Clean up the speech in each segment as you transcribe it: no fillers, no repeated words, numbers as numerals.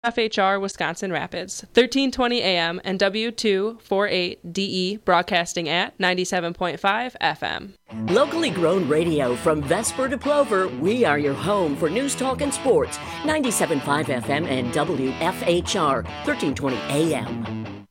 FHR Wisconsin Rapids, 1320 AM and W248DE broadcasting at 97.5 FM. Locally grown radio from Vesper to Plover, we are your home for news, talk, and sports. 97.5 FM and WFHR, 1320 AM.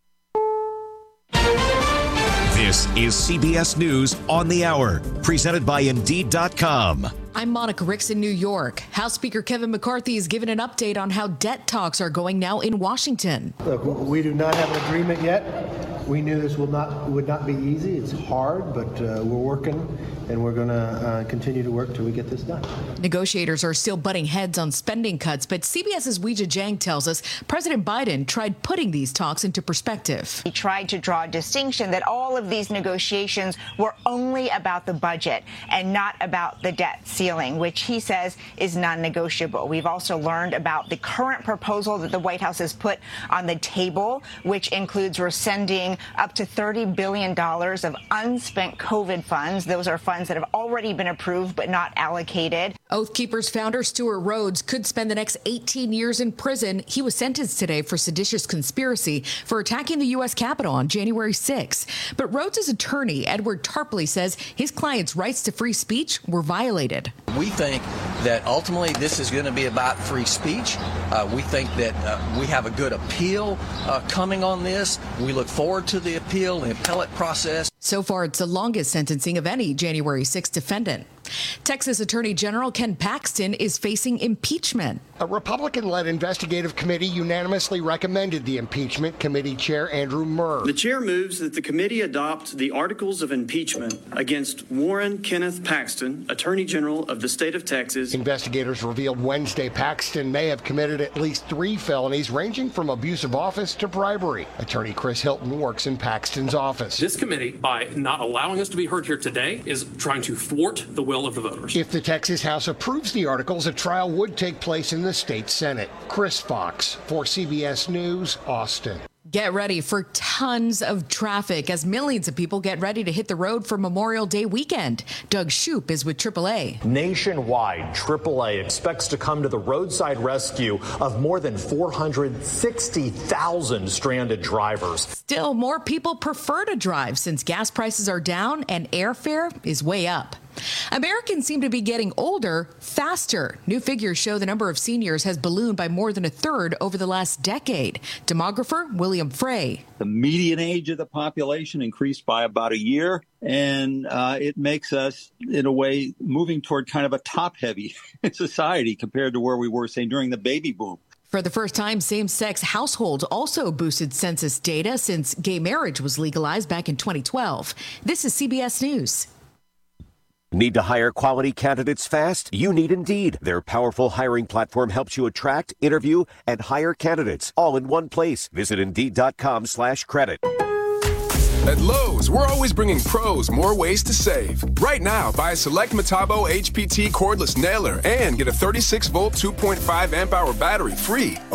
This is CBS News on the Hour, presented by Indeed.com. I'm Monica Ricks in New York. House Speaker Kevin McCarthy has given an update on how debt talks are going now in Washington. Look, we do not have an agreement yet. We knew this would not be easy. It's hard, but we're working, and we're going to continue to work till we get this done. Negotiators are still butting heads on spending cuts, but CBS's Weijia Jiang tells us President Biden tried putting these talks into perspective. He tried to draw a distinction that all of these negotiations were only about the budget and not about the debt ceiling, which he says is non-negotiable. We've also learned about the current proposal that the White House has put on the table, which includes rescinding up to $30 billion of unspent COVID funds. Those are funds that have already been approved but not allocated. Oath Keepers founder Stuart Rhodes could spend the next 18 years in prison. He was sentenced today for seditious conspiracy for attacking the U.S. Capitol on January 6. But Rhodes' attorney, Edward Tarpley, says his client's rights to free speech were violated. We think that ultimately this is going to be about free speech. We think that we have a good appeal coming on this. We look forward to the appeal, the appellate process. So far, it's the longest sentencing of any January 6 defendant. Texas Attorney General Ken Paxton is facing impeachment. A Republican-led investigative committee unanimously recommended the impeachment. Committee Chair Andrew Murr. The chair moves that the committee adopt the articles of impeachment against Warren Kenneth Paxton, Attorney General of the state of Texas. Investigators revealed Wednesday Paxton may have committed at least 3 felonies ranging from abuse of office to bribery. Attorney Chris Hilton works in Paxton's office. This committee, by not allowing us to be heard here today, is trying to thwart the will of the voters. If the Texas House approves the articles, a trial would take place in the state Senate. Chris Fox for CBS News, Austin. Get ready for tons of traffic as millions of people get ready to hit the road for Memorial Day weekend. Doug Shoup is with AAA. Nationwide, AAA expects to come to the roadside rescue of more than 460,000 stranded drivers. Still, more people prefer to drive since gas prices are down and airfare is way up. Americans seem to be getting older faster. New figures show the number of seniors has ballooned by more than a third over the last decade. Demographer William Frey. The median age of the population increased by about a year, and it makes us, in a way, moving toward kind of a top-heavy society compared to where we were, say, during the baby boom. For the first time, same-sex households also boosted census data since gay marriage was legalized back in 2012. This is CBS News. Need to hire quality candidates fast? You need Indeed. Their powerful hiring platform helps you attract, interview, and hire candidates all in one place. Visit Indeed.com/credit. At Lowe's, we're always bringing pros more ways to save. Right now, buy a select Metabo HPT cordless nailer and get a 36-volt 2.5 amp-hour battery free, a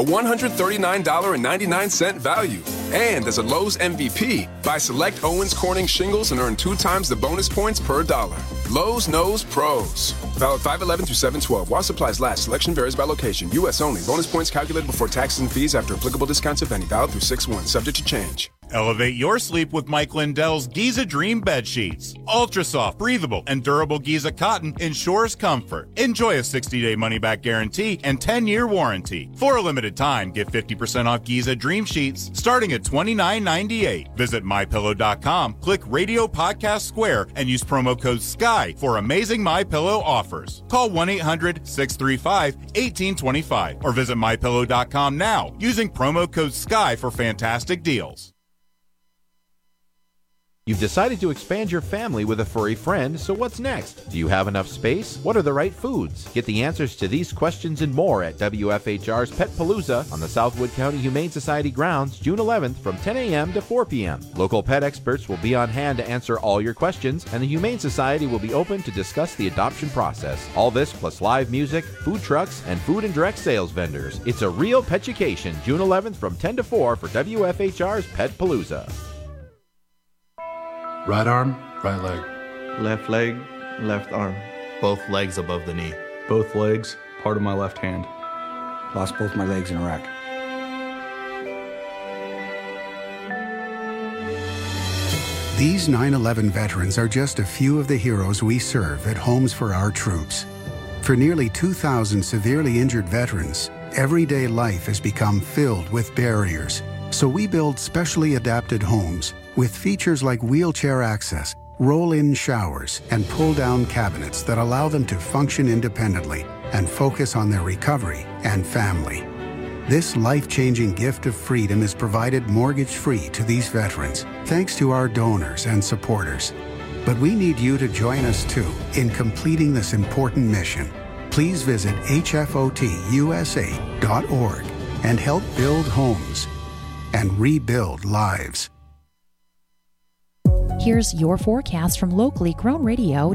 $139.99 value. And as a Lowe's MVP, buy select Owens Corning shingles and earn 2 times the bonus points per dollar. Lowe's knows pros. Valid 5/11 through 7/12. While supplies last. Selection varies by location. U.S. only. Bonus points calculated before taxes and fees after applicable discounts, if any. Valid through 6/1. Subject to change. Elevate your sleep with Mike Lindell's Giza Dream Bed Sheets. Ultra soft, breathable, and durable Giza cotton ensures comfort. Enjoy a 60-day money-back guarantee and 10-year warranty. For a limited time, get 50% off Giza Dream Sheets starting at $29.98. Visit MyPillow.com, click Radio Podcast Square, and use promo code SKY for amazing MyPillow offers. Call 1-800-635-1825 or visit MyPillow.com now using promo code SKY for fantastic deals. You've decided to expand your family with a furry friend, so what's next? Do you have enough space? What are the right foods? Get the answers to these questions and more at WFHR's Pet Palooza on the Southwood County Humane Society grounds, June 11th from 10 a.m. to 4 p.m. Local pet experts will be on hand to answer all your questions, and the Humane Society will be open to discuss the adoption process. All this plus live music, food trucks, and food and direct sales vendors. It's a real petucation, June 11th from 10 to 4 for WFHR's Pet Palooza. Right arm, right leg. Left leg, left arm. Both legs above the knee. Both legs, part of my left hand. Lost both my legs in Iraq. These 9/11 veterans are just a few of the heroes we serve at Homes for Our Troops. For nearly 2,000 severely injured veterans, everyday life has become filled with barriers. So we build specially adapted homes with features like wheelchair access, roll-in showers, and pull-down cabinets that allow them to function independently and focus on their recovery and family. This life-changing gift of freedom is provided mortgage-free to these veterans, thanks to our donors and supporters. But we need you to join us too in completing this important mission. Please visit hfotusa.org and help build homes and rebuild lives. Here's your forecast from locally grown radio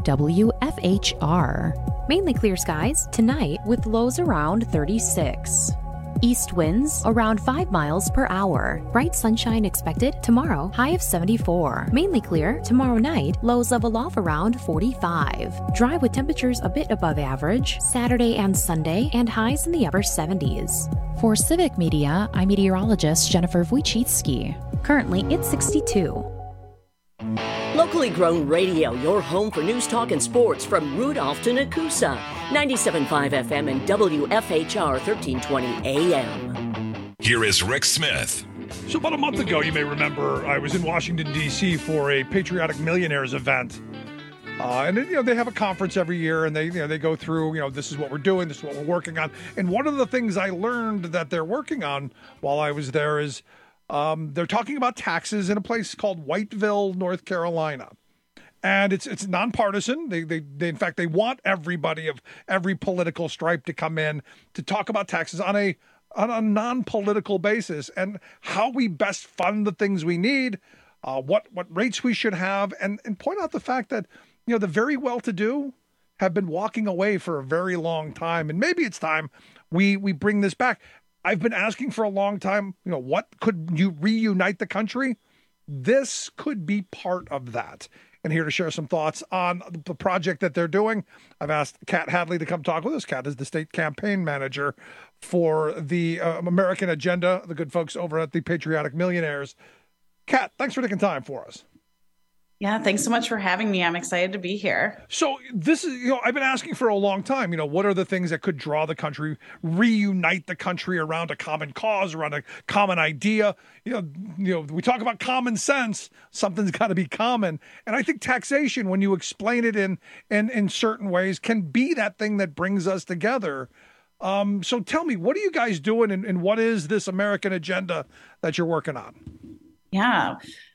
WFHR. Mainly clear skies tonight with lows around 36. East winds around 5 miles per hour. Bright sunshine expected tomorrow, high of 74. Mainly clear tomorrow night, lows level off around 45. Dry with temperatures a bit above average Saturday and Sunday, and highs in the upper 70s. For Civic Media, I'm meteorologist Jennifer Wojcicki. Currently, it's 62. Locally grown radio, your home for news, talk, and sports from Rudolph to Nakusa. 97.5 FM and WFHR 1320 AM. Here is Rick Smith. So about a month ago, you may remember, I was in Washington, D.C. for a Patriotic Millionaires event. And they have a conference every year, and they go through, this is what we're doing, this is what we're working on. And one of the things I learned that they're working on while I was there is they're talking about taxes in a place called Whiteville, North Carolina. And it's nonpartisan. They in fact, they want everybody of every political stripe to come in to talk about taxes on a non-political basis and how we best fund the things we need, what rates we should have, and point out the fact that, the very well-to-do have been walking away for a very long time. And maybe it's time we bring this back. I've been asking for a long time, what could you reunite the country? This could be part of that. And here to share some thoughts on the project that they're doing, I've asked Kat Hadley to come talk with us. Kat is the state campaign manager for the American Agenda, the good folks over at the Patriotic Millionaires. Kat, thanks for taking time for us. Yeah, thanks so much for having me. I'm excited to be here. So this is, I've been asking for a long time, what are the things that could draw the country, reunite the country around a common cause, around a common idea? We talk about common sense, something's got to be common. And I think taxation, when you explain it in certain ways, can be that thing that brings us together. So tell me, what are you guys doing and what is this American Agenda that you're working on? Yeah.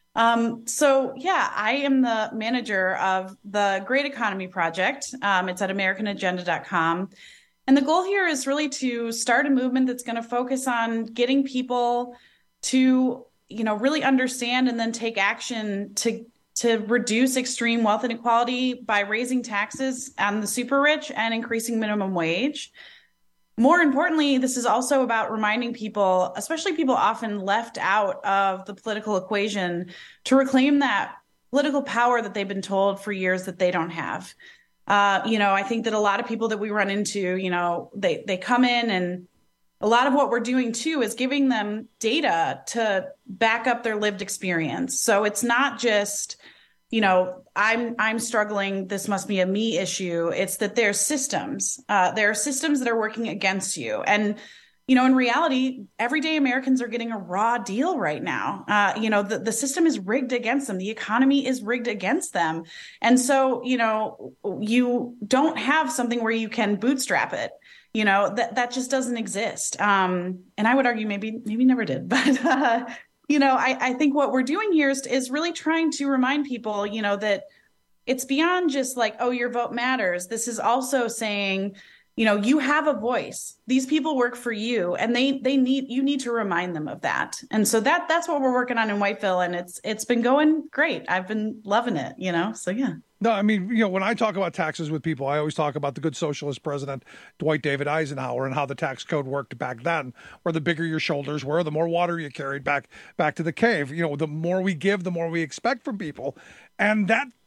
I am the manager of the Great Economy Project. It's at AmericanAgenda.com. And the goal here is really to start a movement that's going to focus on getting people to, really understand and then take action to reduce extreme wealth inequality by raising taxes on the super rich and increasing minimum wage. More importantly, this is also about reminding people, especially people often left out of the political equation, to reclaim that political power that they've been told for years that they don't have. I think that a lot of people that we run into, they come in, and a lot of what we're doing too is giving them data to back up their lived experience. So it's not just, I'm struggling, this must be a me issue. It's that there's systems. There are systems that are working against you. And, in reality, everyday Americans are getting a raw deal right now. The system is rigged against them. The economy is rigged against them. And so, you don't have something where you can bootstrap it. That just doesn't exist. And I would argue maybe never did, but I think what we're doing here is really trying to remind people, that it's beyond just like, oh, your vote matters. This is also saying, you have a voice. These people work for you, and you need to remind them of that. And so that's what we're working on in Whiteville, and it's been going great. I've been loving it, so yeah. No, I mean, when I talk about taxes with people, I always talk about the good socialist president, Dwight David Eisenhower, and how the tax code worked back then, where the bigger your shoulders were, the more water you carried back to the cave. The more we give, the more we expect from people. And that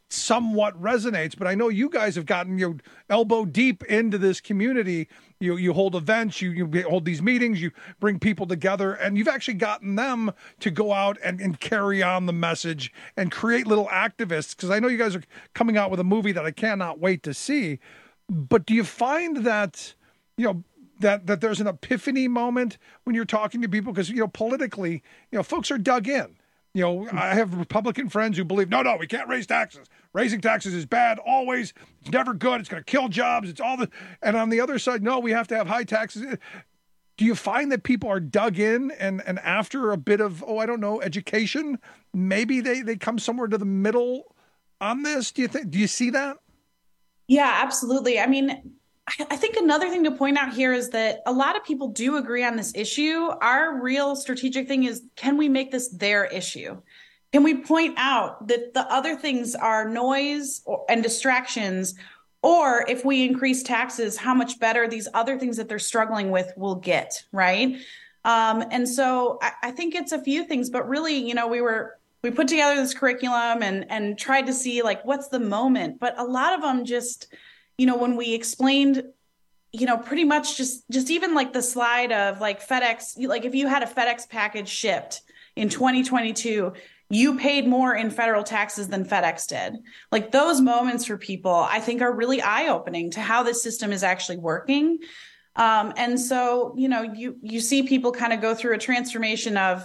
somewhat resonates, but I know you guys have gotten elbow deep into this community. You hold events, you hold these meetings, you bring people together, and you've actually gotten them to go out and carry on the message and create little activists, because I know you guys are coming out with a movie that I cannot wait to see. But do you find that, that there's an epiphany moment when you're talking to people? Because, politically, folks are dug in. I have Republican friends who believe, no, we can't raise taxes. Raising taxes is bad, always. It's never good. It's going to kill jobs. It's all the. And on the other side, no, we have to have high taxes. Do you find that people are dug in and after a bit of, education, maybe they come somewhere to the middle on this? Do you see that? Yeah, absolutely. I mean, I think another thing to point out here is that a lot of people do agree on this issue. Our real strategic thing is, can we make this their issue? Can we point out that the other things are noise and distractions, or if we increase taxes, how much better these other things that they're struggling with will get, right? And so I think it's a few things, but really, we put together this curriculum and tried to see what's the moment, but a lot of them just, when we explained, pretty much just even the slide of FedEx, if you had a FedEx package shipped in 2022, you paid more in federal taxes than FedEx did. Those moments for people, I think, are really eye-opening to how this system is actually working. And so, you see people kind of go through a transformation of,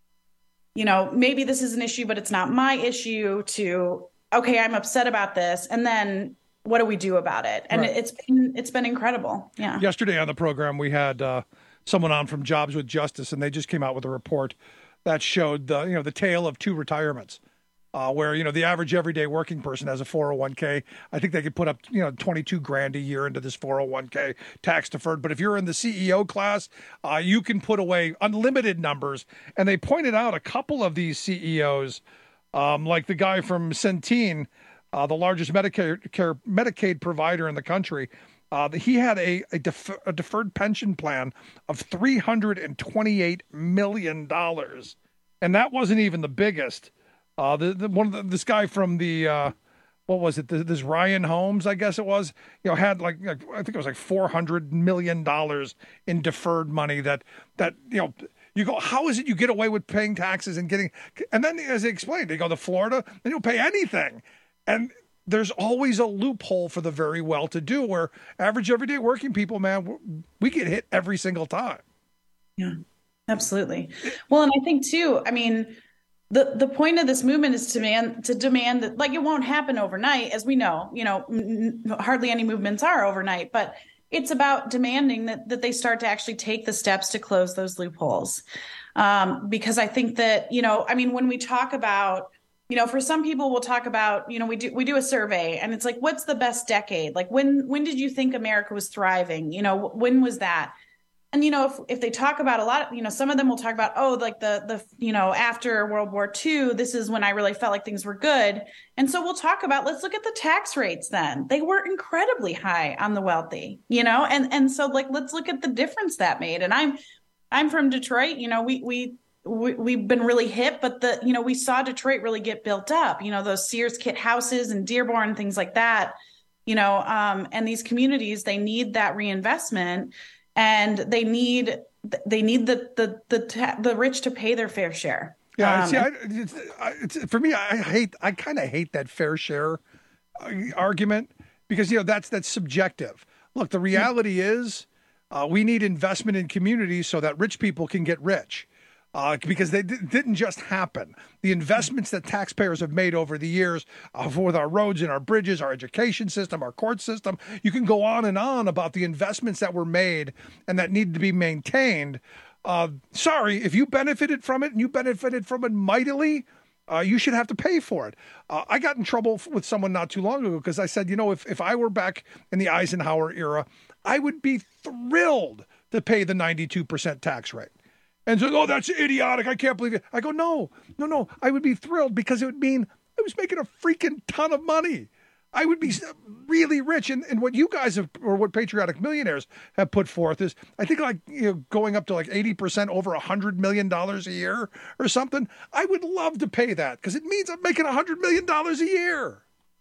maybe this is an issue, but it's not my issue, to, okay, I'm upset about this. And then what do we do about it? And right. It's been incredible. Yeah. Yesterday on the program, we had someone on from Jobs with Justice, and they just came out with a report that showed the tale of two retirements, where the average everyday working person has a 401k. I think they could put up $22,000 a year into this 401k tax deferred. But if you're in the CEO class, you can put away unlimited numbers. And they pointed out a couple of these CEOs, like the guy from Centene, the largest Medicaid provider in the country. He had a deferred pension plan of $328 million. And that wasn't even the biggest. This guy from the, this Ryan Holmes, I guess it was, had I think it was $400 million in deferred money that you go, how is it you get away with paying taxes and then as they explained, they go to Florida and you don't pay anything. And there's always a loophole for the very well-to-do where average everyday working people, man, we get hit every single time. Yeah, absolutely. Well, and I think too, I mean, the point of this movement is to demand that, it won't happen overnight, as we know, hardly any movements are overnight, but it's about demanding that they start to actually take the steps to close those loopholes. Because I think that, when we talk about, for some people, we'll talk about, we do a survey and it's what's the best decade? When did you think America was thriving? When was that? And, if they talk about a lot, some of them will talk about, after World War II, this is when I really felt like things were good. And so we'll talk about, let's look at the tax rates then. They were incredibly high on the wealthy, and so let's look at the difference that made. And I'm from Detroit, we've been really hip, but we saw Detroit really get built up, those Sears kit houses and Dearborn, things like that, and these communities, they need that reinvestment, and they need the rich to pay their fair share. Yeah. For me, I kind of hate that fair share argument because, that's subjective. Look, the reality is we need investment in communities so that rich people can get rich. Because they didn't just happen. The investments that taxpayers have made over the years with our roads and our bridges, our education system, our court system, you can go on and on about the investments that were made and that need to be maintained. Sorry, if you benefited from it and you benefited from it mightily, you should have to pay for it. I got in trouble with someone not too long ago because I said, if I were back in the Eisenhower era, I would be thrilled to pay the 92% tax rate. And so, that's idiotic. I can't believe it. I go, no. I would be thrilled because it would mean I was making a freaking ton of money. I would be really rich. And what you guys have, or what Patriotic Millionaires have put forth is, I think going up to 80% over $100 million a year or something. I would love to pay that because it means I'm making $100 million a year.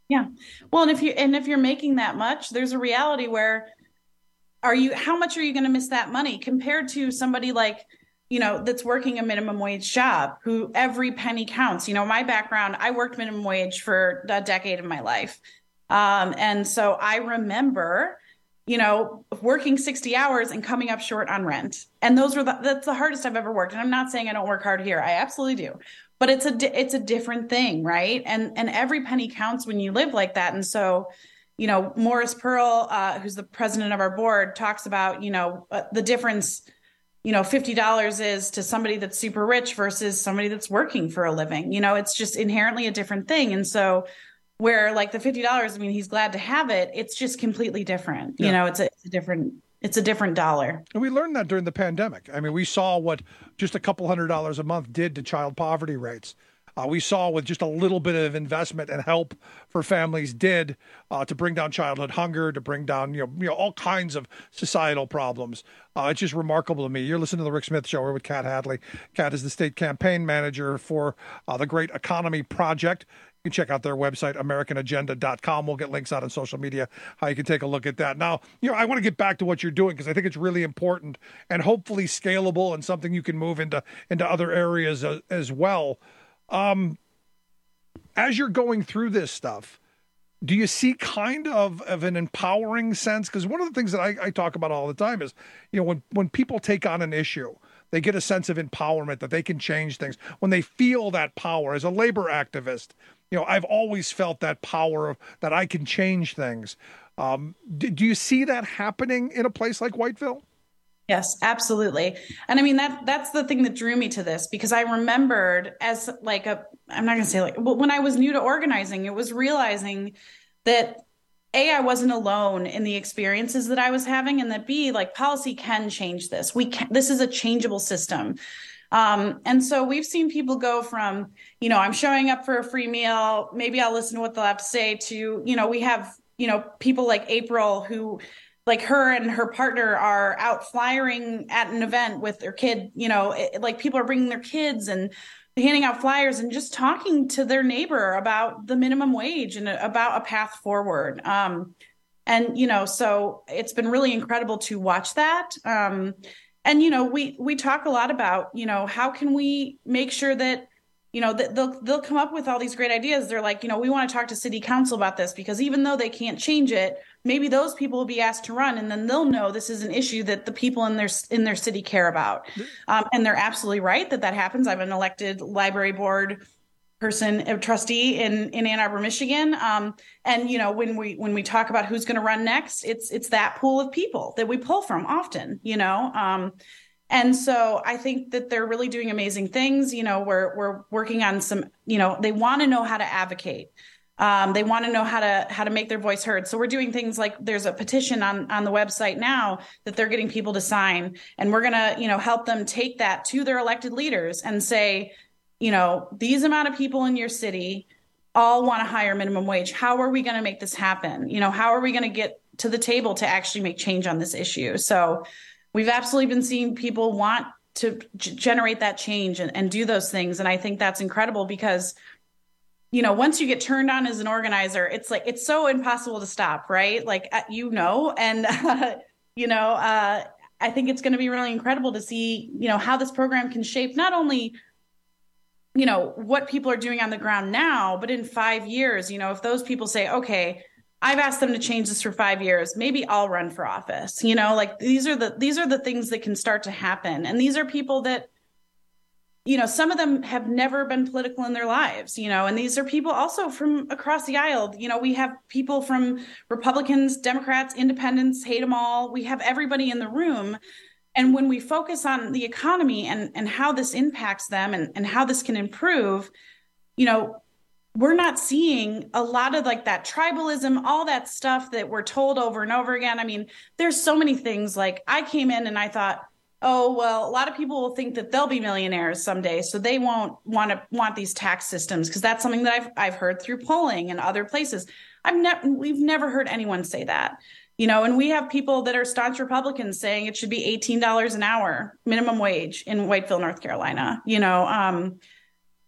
Yeah. Well, and if you're making that much, there's a reality where how much are you going to miss that money compared to somebody like, that's working a minimum wage job, who every penny counts. My background, I worked minimum wage for a decade of my life. And so I remember, working 60 hours and coming up short on rent. And that's the hardest I've ever worked. And I'm not saying I don't work hard here. I absolutely do. But it's a different thing, right? And every penny counts when you live like that. And so, Morris Pearl, who's the president of our board, talks about, the difference, $50 is to somebody that's super rich versus somebody that's working for a living. It's just inherently a different thing. And so where like the $50, he's glad to have it. It's just completely different. Yeah. It's a different dollar. And we learned that during the pandemic. We saw what just a couple $100s a month did to child poverty rates. We saw with just a little bit of investment and help for families did to bring down childhood hunger, to bring down all kinds of societal problems. It's just remarkable to me. You're listening to the Rick Smith Show. We're with Kat Hadley. Kat is the state campaign manager for the Great Economy Project. You can check out their website, AmericanAgenda.com. We'll get links out on social media, how you can take a look at that. Now, I want to get back to what you're doing because I think it's really important and hopefully scalable and something you can move into other areas as well. As you're going through this stuff, do you see kind of an empowering sense? Because one of the things that I talk about all the time is, when people take on an issue, they get a sense of empowerment that they can change things. When they feel that power, as a labor activist, I've always felt that power of that I can change things. Do you see that happening in a place like Whiteville? Yes, absolutely. And that's the thing that drew me to this, because I remembered as I'm not going to say but when I was new to organizing, it was realizing that A, I wasn't alone in the experiences that I was having, and that B, policy can change this. This is a changeable system. And so we've seen people go from, I'm showing up for a free meal, maybe I'll listen to what they'll have to say, to, we have, people like April who, her and her partner are out flyering at an event with their kid, people are bringing their kids and handing out flyers and just talking to their neighbor about the minimum wage and about a path forward. So it's been really incredible to watch that. And we talk a lot about, how can we make sure that, that they'll come up with all these great ideas. They're like, we want to talk to city council about this, because even though they can't change it, maybe those people will be asked to run, and then they'll know this is an issue that the people in their city care about. And they're absolutely right that happens. I'm an elected library board a trustee in Ann Arbor, Michigan. And when we talk about who's going to run next, it's that pool of people that we pull from often, And so I think that they're really doing amazing things. We're working on some, they want to know how to advocate. They want to know how to make their voice heard. So we're doing things like there's a petition on the website now that they're getting people to sign, and we're going to, help them take that to their elected leaders and say, these amount of people in your city all want a higher minimum wage. How are we going to make this happen? How are we going to get to the table to actually make change on this issue? So we've absolutely been seeing people want to generate that change and do those things. And I think that's incredible because, once you get turned on as an organizer, it's so impossible to stop, right? And, I think it's going to be really incredible to see, how this program can shape not only, what people are doing on the ground now, but in 5 years, if those people say, okay, I've asked them to change this for 5 years, maybe I'll run for office, these are the things that can start to happen. And these are people that, some of them have never been political in their lives, and these are people also from across the aisle. We have people from Republicans, Democrats, Independents, hate them all. We have everybody in the room. And when we focus on the economy and how this impacts them and how this can improve, we're not seeing a lot of that tribalism, all that stuff that we're told over and over again. There's so many things. I came in and I thought, oh, well, a lot of people will think that they'll be millionaires someday, so they won't want these tax systems, because that's something that I've heard through polling and other places. We've never heard anyone say that. And we have people that are staunch Republicans saying it should be $18 an hour minimum wage in Whiteville, North Carolina.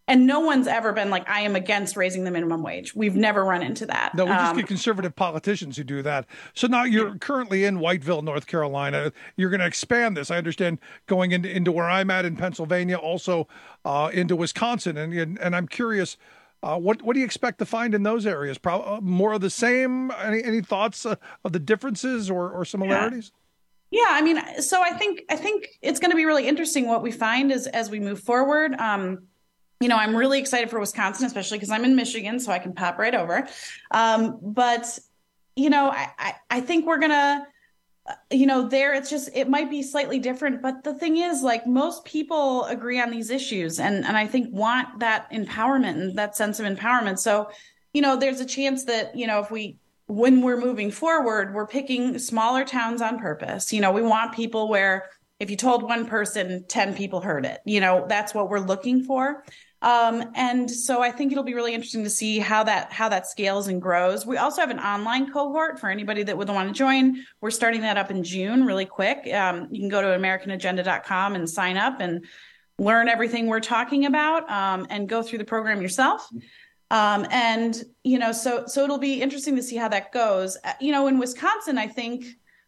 And no one's ever been like, I am against raising the minimum wage. We've never run into that. No, we just get conservative politicians who do that. So now you're currently in Whiteville, North Carolina. You're going to expand this. I understand going into where I'm at in Pennsylvania, also into Wisconsin. And I'm curious, what do you expect to find in those areas? More of the same? Any thoughts of the differences or similarities? Yeah, I mean, so I think it's going to be really interesting what we find as we move forward. I'm really excited for Wisconsin, especially because I'm in Michigan, so I can pop right over. But I think we're going to, there, it might be slightly different. But the thing is, like, most people agree on these issues and I think want that empowerment and that sense of empowerment. So, there's a chance that, when we're moving forward, we're picking smaller towns on purpose. We want people where if you told one person, 10 people heard it. That's what we're looking for. And so I think it'll be really interesting to see how that scales and grows. We also have an online cohort for anybody that would want to join. We're starting that up in June really quick. You can go to AmericanAgenda.com and sign up and learn everything we're talking about and go through the program yourself. So it'll be interesting to see how that goes. In Wisconsin, I think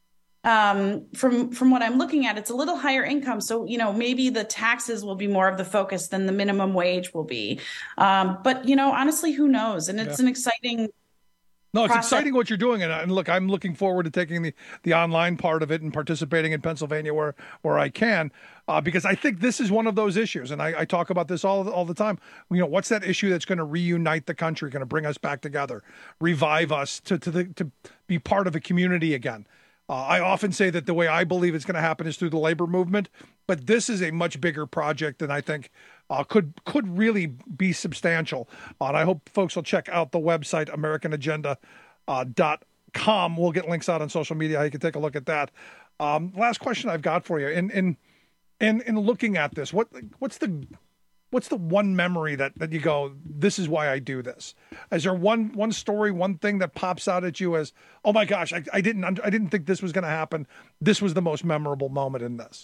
from what I'm looking at, it's a little higher income. So, maybe the taxes will be more of the focus than the minimum wage will be. But honestly, who knows? And it's an exciting No, it's process. exciting what you're doing. And look, I'm looking forward to taking the online part of it and participating in Pennsylvania where I can, because I think this is one of those issues. And I talk about this all the time. What's that issue that's going to reunite the country, going to bring us back together, revive us to be part of a community again? I often say that the way I believe it's going to happen is through the labor movement, but this is a much bigger project than I think could really be substantial. And I hope folks will check out the website, AmericanAgenda.com. We'll get links out on social media. You can take a look at that. Last question I've got for you. In looking at this, what's the one memory that you go, this is why I do this? Is there one story, one thing that pops out at you as, oh my gosh, I didn't think this was going to happen. This was the most memorable moment in this.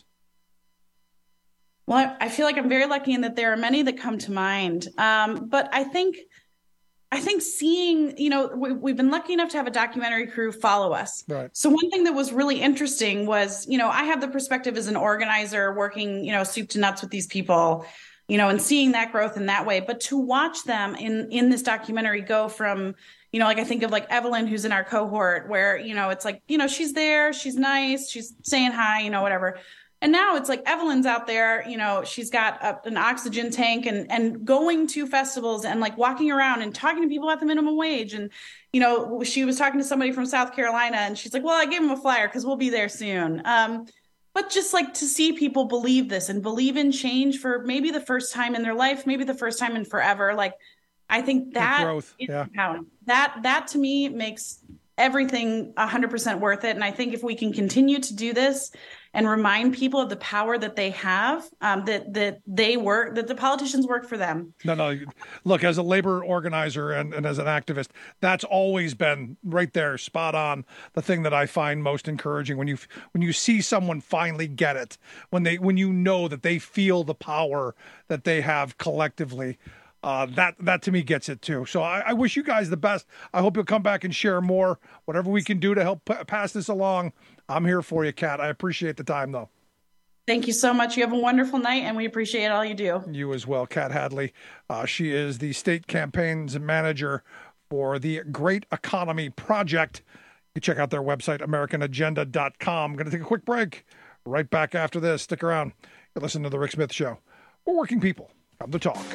Well, I feel like I'm very lucky in that there are many that come to mind. But I think seeing, we've been lucky enough to have a documentary crew follow us. Right. So one thing that was really interesting was, I have the perspective as an organizer working, soup to nuts with these people, and seeing that growth in that way. But to watch them in this documentary go from, like I think of like Evelyn, who's in our cohort, where, it's like, she's there, she's nice, she's saying hi, whatever. And now it's like Evelyn's out there, she's got an oxygen tank and going to festivals and like walking around and talking to people at the minimum wage. And, she was talking to somebody from South Carolina and she's like, well, I gave him a flyer because we'll be there soon. But just like to see people believe this and believe in change for maybe the first time in their life, maybe the first time in forever. Like, I think that growth, that to me makes everything 100% worth it. And I think if we can continue to do this and remind people of the power that they have, that the politicians work for them. No. Look, as a labor organizer and as an activist, that's always been right there, spot on. The thing that I find most encouraging when you see someone finally get it, when you know that they feel the power that they have collectively. That to me gets it too. So I wish you guys the best. I hope you'll come back and share more. Whatever we can do to help pass this along, I'm here for you, Kat. I appreciate the time, though. Thank you so much. You have a wonderful night, and we appreciate all you do. You as well, Kat Hadley. She is the state campaigns manager for the Great Economy Project. You check out their website, AmericanAgenda.com. I'm going to take a quick break. Right back after this. Stick around. You're listening to The Rick Smith Show. We're working people. Come to talk.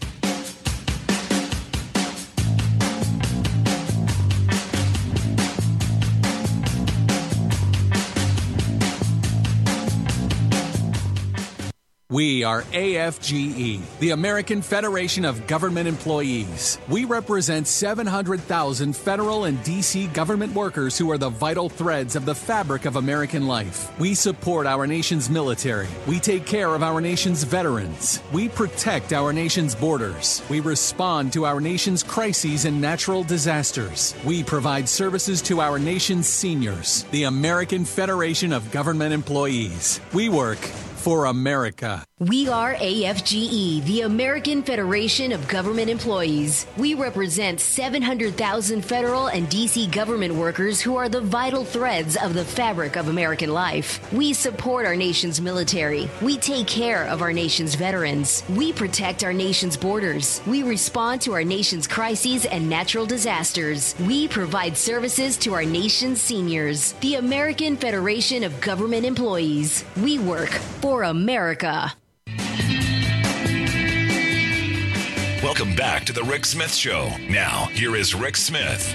We are AFGE, the American Federation of Government Employees. We represent 700,000 federal and D.C. government workers who are the vital threads of the fabric of American life. We support our nation's military. We take care of our nation's veterans. We protect our nation's borders. We respond to our nation's crises and natural disasters. We provide services to our nation's seniors. The American Federation of Government Employees. We work for America. We are AFGE, the American Federation of Government Employees. We represent 700,000 federal and D.C. government workers who are the vital threads of the fabric of American life. We support our nation's military. We take care of our nation's veterans. We protect our nation's borders. We respond to our nation's crises and natural disasters. We provide services to our nation's seniors. The American Federation of Government Employees. We work for America. Welcome back to the Rick Smith Show. Now, here is Rick Smith.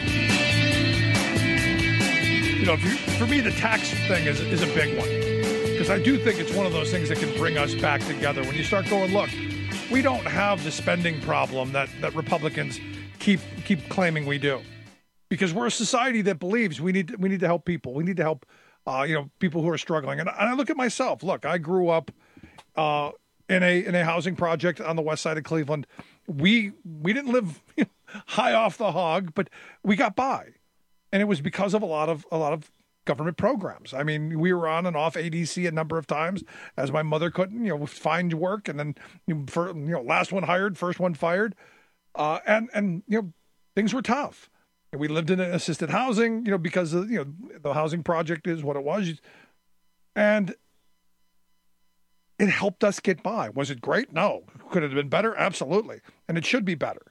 You know, for me, the tax thing is a big one. Because I do think it's one of those things that can bring us back together. When you start going, look, we don't have the spending problem that Republicans keep claiming we do. Because we're a society that believes we need to help people. We need to help people who are struggling. And I look at myself. Look, I grew up in a housing project on the west side of Cleveland. We didn't live high off the hog, but we got by, and it was because of a lot of government programs. I mean, we were on and off ADC a number of times as my mother couldn't find work, and then last one hired, first one fired, and things were tough. And we lived in assisted housing, because of, the housing project is what it was, and it helped us get by. Was it great? No. Could it have been better? Absolutely. And it should be better.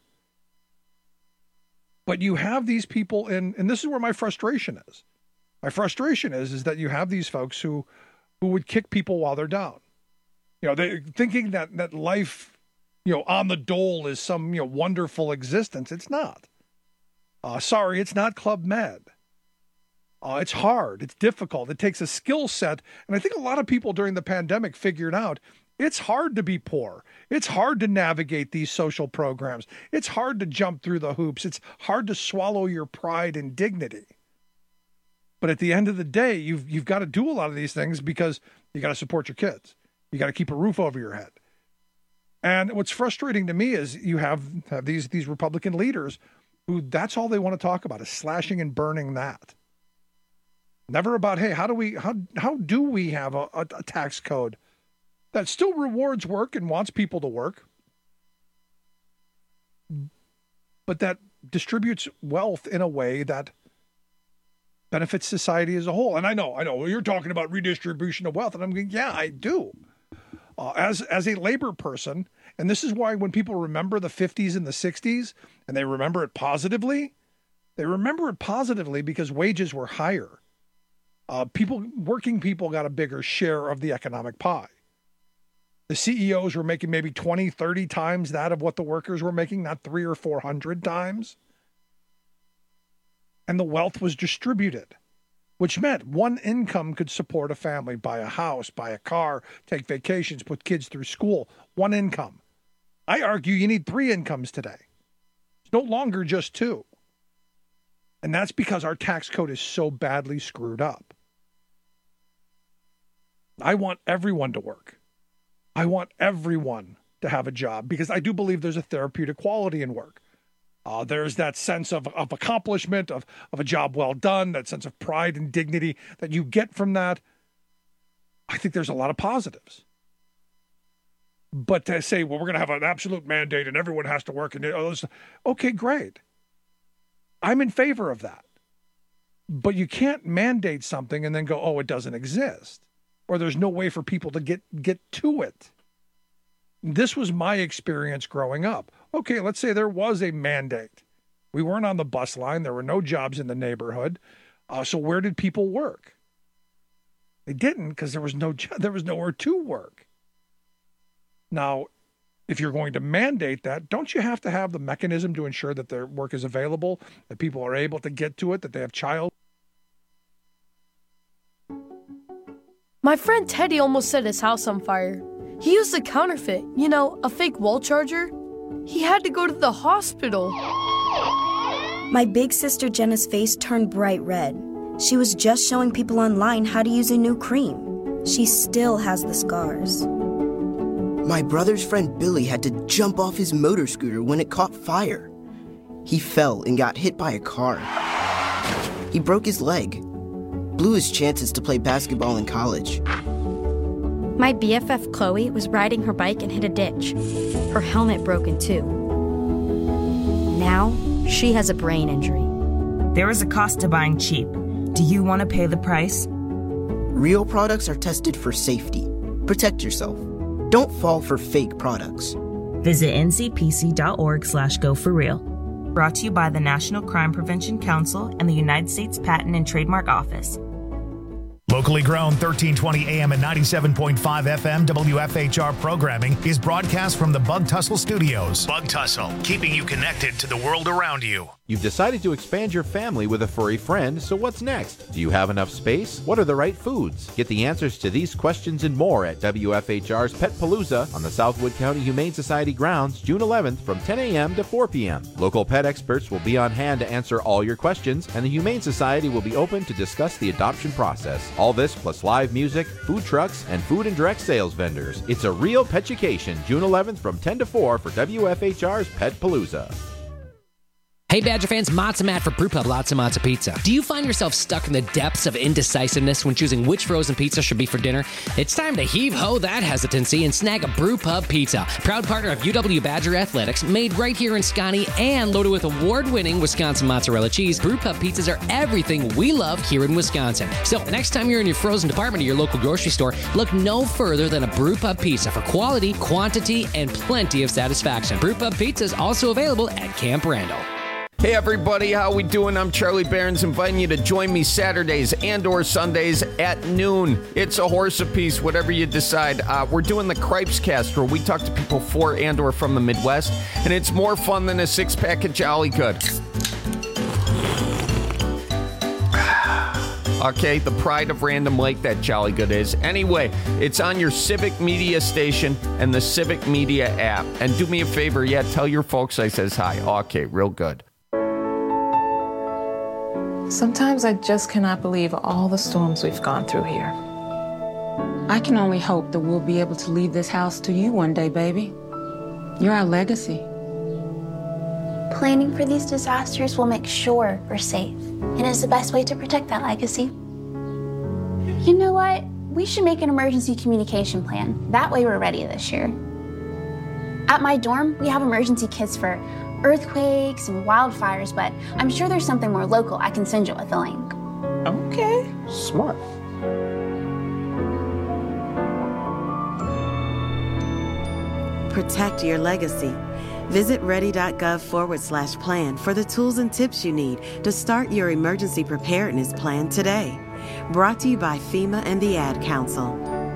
But you have these people and this is where my frustration is. My frustration is that you have these folks who would kick people while they're down. They're thinking that life, on the dole is some, wonderful existence. It's not. Sorry, it's not Club Med. It's hard. It's difficult. It takes a skill set. And I think a lot of people during the pandemic figured out it's hard to be poor. It's hard to navigate these social programs. It's hard to jump through the hoops. It's hard to swallow your pride and dignity. But at the end of the day, you've got to do a lot of these things because you got to support your kids. You got to keep a roof over your head. And what's frustrating to me is you have these Republican leaders who that's all they want to talk about is slashing and burning that. Never about, hey, how do we have a tax code that still rewards work and wants people to work, but that distributes wealth in a way that benefits society as a whole? And I know, you're talking about redistribution of wealth, and I'm going, yeah, I do. As a labor person, and this is why when people remember the 50s and the 60s, and they remember it positively because wages were higher. Working people got a bigger share of the economic pie. The CEOs were making maybe 20, 30 times that of what the workers were making, not 300 or 400 times. And the wealth was distributed, which meant one income could support a family, buy a house, buy a car, take vacations, put kids through school. One income. I argue you need 3 incomes today. It's no longer just 2. And that's because our tax code is so badly screwed up. I want everyone to work. I want everyone to have a job because I do believe there's a therapeutic quality in work. There's that sense of accomplishment, of a job well done, that sense of pride and dignity that you get from that. I think there's a lot of positives. But to say, well, we're going to have an absolute mandate and everyone has to work. Okay, great. I'm in favor of that. But you can't mandate something and then go, oh, it doesn't exist. Or there's no way for people to get to it. This was my experience growing up. Okay, let's say there was a mandate. We weren't on the bus line. There were no jobs in the neighborhood. So where did people work? They didn't because there was nowhere to work. Now, if you're going to mandate that, don't you have to have the mechanism to ensure that their work is available, that people are able to get to it, that they have child? My friend Teddy almost set his house on fire. He used a counterfeit, a fake wall charger. He had to go to the hospital. My big sister Jenna's face turned bright red. She was just showing people online how to use a new cream. She still has the scars. My brother's friend Billy had to jump off his motor scooter when it caught fire. He fell and got hit by a car. He broke his leg, blew his chances to play basketball in college. My BFF Chloe was riding her bike and hit a ditch. Her helmet broken too. Now, she has a brain injury. There is a cost to buying cheap. Do you want to pay the price? Real products are tested for safety. Protect yourself. Don't fall for fake products. Visit ncpc.org/go-for-real. Brought to you by the National Crime Prevention Council and the United States Patent and Trademark Office. Locally grown 1320 AM and 97.5 FM WFHR programming is broadcast from the Bug Tussle Studios. Bug Tussle, keeping you connected to the world around you. You've decided to expand your family with a furry friend, so what's next? Do you have enough space? What are the right foods? Get the answers to these questions and more at WFHR's Pet Palooza on the Southwood County Humane Society grounds June 11th from 10 a.m. to 4 p.m. Local pet experts will be on hand to answer all your questions, and the Humane Society will be open to discuss the adoption process. All this plus live music, food trucks, and food and direct sales vendors. It's a real Petucation, June 11th from 10 to 4 for WFHR's Pet Palooza. Hey Badger fans, Matza Matt for Brewpub Lots of Matza Pizza. Do you find yourself stuck in the depths of indecisiveness when choosing which frozen pizza should be for dinner? It's time to heave-ho that hesitancy and snag a Brewpub Pizza. Proud partner of UW Badger Athletics, made right here in Scotty and loaded with award-winning Wisconsin mozzarella cheese. Brewpub pizzas are everything we love here in Wisconsin. So the next time you're in your frozen department of your local grocery store, look no further than a Brewpub Pizza for quality, quantity, and plenty of satisfaction. Brewpub Pizza is also available at Camp Randall. Hey everybody, how we doing? I'm Charlie Behrens, inviting you to join me Saturdays and or Sundays at noon. It's a horse apiece, whatever you decide. We're doing the Cripes Cast, where we talk to people for and or from the Midwest, and it's more fun than a six-pack of Jolly Good. Okay, the pride of Random Lake, that Jolly Good is. Anyway, it's on your Civic Media station and the Civic Media app. And do me a favor, tell your folks I says hi. Okay, real good. Sometimes I just cannot believe all the storms we've gone through here. I can only hope that we'll be able to leave this house to you one day, baby. You're our legacy. Planning for these disasters will make sure we're safe, and is the best way to protect that legacy. You know what? We should make an emergency communication plan. That way we're ready this year. At my dorm, we have emergency kits for earthquakes and wildfires, but I'm sure there's something more local I can send you with a link. Okay. Smart. Protect your legacy. Visit ready.gov/plan for the tools and tips you need to start your emergency preparedness plan today. Brought to you by FEMA and the Ad Council.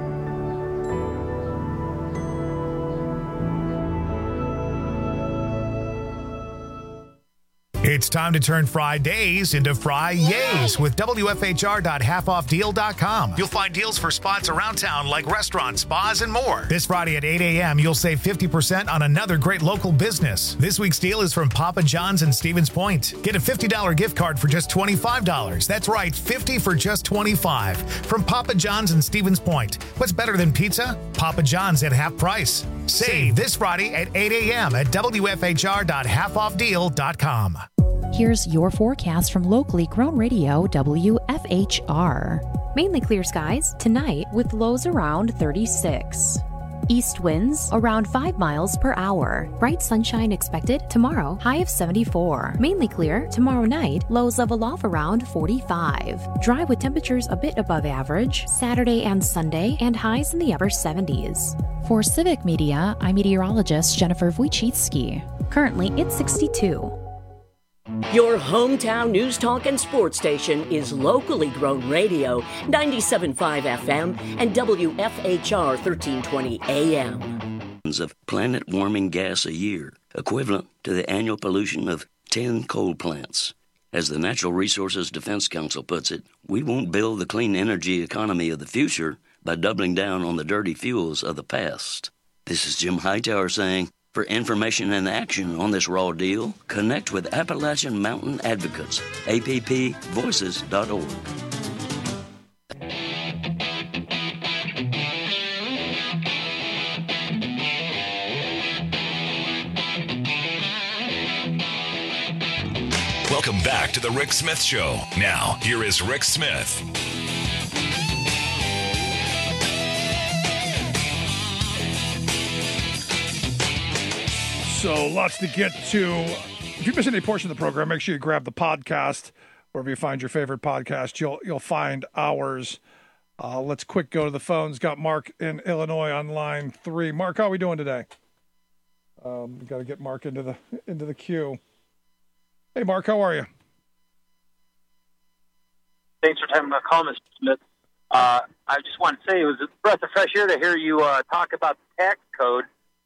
It's time to turn Fridays into Fri-Yays with WFHR.halfoffdeal.com. You'll find deals for spots around town like restaurants, spas, and more. This Friday at 8 a.m., you'll save 50% on another great local business. This week's deal is from Papa John's in Stevens Point. Get a $50 gift card for just $25. That's right, $50 for just $25 from Papa John's in Stevens Point. What's better than pizza? Papa John's at half price. Save this Friday at 8 a.m. at WFHR.halfoffdeal.com. Here's your forecast from locally grown radio WFHR. Mainly clear skies tonight with lows around 36. East winds around 5 miles per hour. Bright sunshine expected tomorrow, high of 74. Mainly clear tomorrow night, lows level off around 45. Dry with temperatures a bit above average Saturday and Sunday, and highs in the upper 70s. For Civic Media, I'm meteorologist Jennifer Wojcicki. Currently, it's 62. Your hometown news, talk, and sports station is locally grown radio, 97.5 FM and WFHR 1320 AM. Of planet-warming gas a year, equivalent to the annual pollution of 10 coal plants. As the Natural Resources Defense Council puts it, we won't build the clean energy economy of the future by doubling down on the dirty fuels of the past. This is Jim Hightower saying, for information and action on this raw deal, connect with Appalachian Mountain Advocates, appvoices.org. Welcome back to the Rick Smith Show. Now, here is Rick Smith. So lots to get to. If you miss any portion of the program, make sure you grab the podcast wherever you find your favorite podcast. You'll find ours. Let's quick go to the phones. Got Mark in Illinois on line 3. Mark, how are we doing today? We got to get Mark into the queue. Hey, Mark, how are you? Thanks for taking my call, Mr. Smith. I just want to say it was a breath of fresh air to hear you talk about the tax code.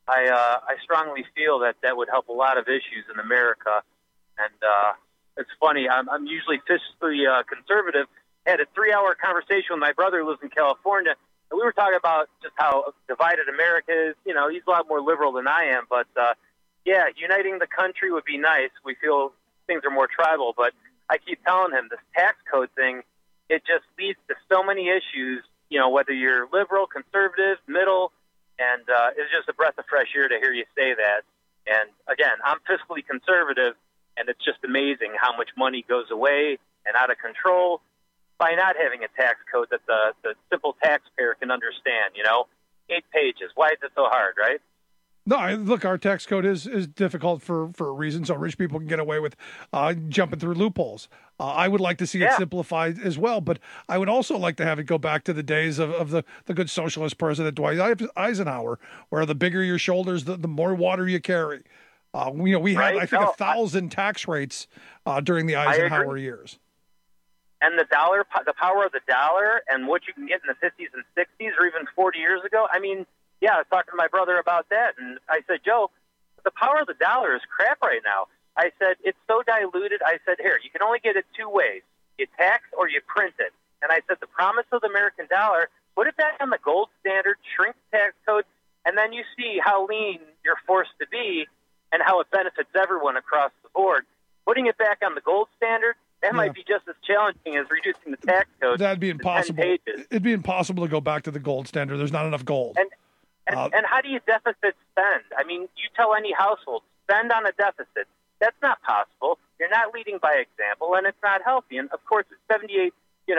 I strongly feel that would help a lot of issues in America. And it's funny, I'm usually fiscally conservative. I had a 3-hour conversation with my brother who lives in California, and we were talking about just how divided America is. You know, he's a lot more liberal than I am, but yeah, uniting the country would be nice. We feel things are more tribal, but I keep telling him this tax code thing, it just leads to so many issues, you know, whether you're liberal, conservative, middle, and it's just a breath of fresh air to hear you say that. And again, I'm fiscally conservative, and it's just amazing how much money goes away and out of control by not having a tax code that the simple taxpayer can understand, you know? 8 pages. Why is it so hard, right? No, look, our tax code is difficult for a reason, so rich people can get away with jumping through loopholes. I would like to see it simplified as well, but I would also like to have it go back to the days of the good socialist president Dwight Eisenhower, where the bigger your shoulders, the more water you carry. We had, I think, 1,000 tax rates during the Eisenhower years. And the power of the dollar and what you can get in the 50s and 60s or even 40 years ago, I mean, yeah, I was talking to my brother about that, and I said, Joe, the power of the dollar is crap right now. I said, it's so diluted. I said, here, you can only get it 2 ways. You tax or you print it. And I said, the promise of the American dollar, put it back on the gold standard, shrink the tax code, and then you see how lean you're forced to be and how it benefits everyone across the board. Putting it back on the gold standard, that might be just as challenging as reducing the tax code. That'd be impossible. 10 pages. It'd be impossible to go back to the gold standard. There's not enough gold. And how do you deficit spend? I mean, you tell any household, spend on a deficit. That's not possible. You're not leading by example, and it's not healthy. And, of course, it's 78,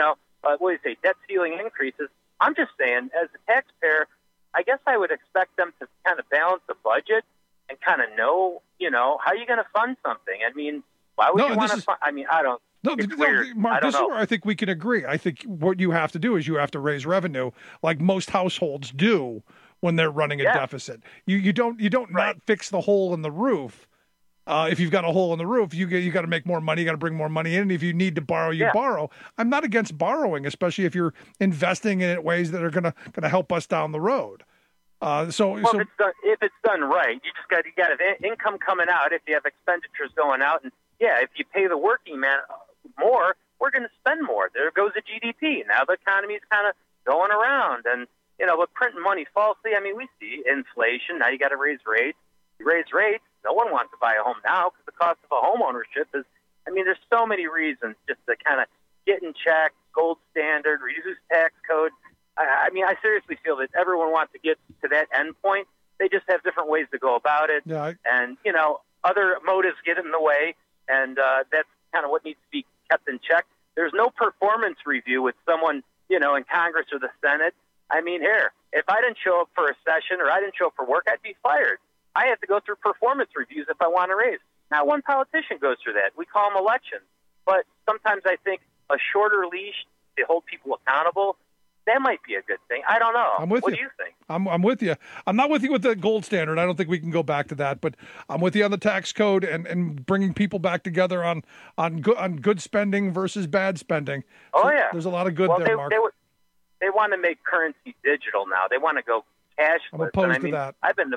debt ceiling increases. I'm just saying, as a taxpayer, I guess I would expect them to kind of balance the budget and kind of know, how are you going to fund something? I mean, why would you want to fund? I mean, I don't. No, Mark, this is where I think we can agree. I think what you have to do is you have to raise revenue like most households do when they're running a deficit. You don't not fix the hole in the roof. If you've got a hole in the roof, you got to make more money. You got to bring more money in. And if you need to borrow, you borrow. I'm not against borrowing, especially if you're investing in it ways that are going to help us down the road. If it's done right, you got to have income coming out. If you have expenditures going out, and if you pay the working man more, we're going to spend more. There goes the GDP. Now the economy's kind of going around, and but printing money falsely. I mean, we see inflation. Now you got to raise rates. You raise rates. No one wants to buy a home now because the cost of a home ownership is. I mean, there's so many reasons just to kind of get in check. Gold standard, reduce tax code. I mean, I seriously feel that everyone wants to get to that end point. They just have different ways to go about it, and other motives get in the way, and that's kind of what needs to be kept in check. There's no performance review with someone, in Congress or the Senate. I mean, if I didn't show up for a session or I didn't show up for work, I'd be fired. I have to go through performance reviews if I want to raise. Not one politician goes through that. We call them elections. But sometimes I think a shorter leash to hold people accountable, that might be a good thing. I don't know. What do you think? I'm with you. I'm not with you with the gold standard. I don't think we can go back to that. But I'm with you on the tax code and bringing people back together on good spending versus bad spending. Oh, so there's a lot of good there, Mark. They want to make currency digital now. They want to go cashless. I'm opposed to that. I've been to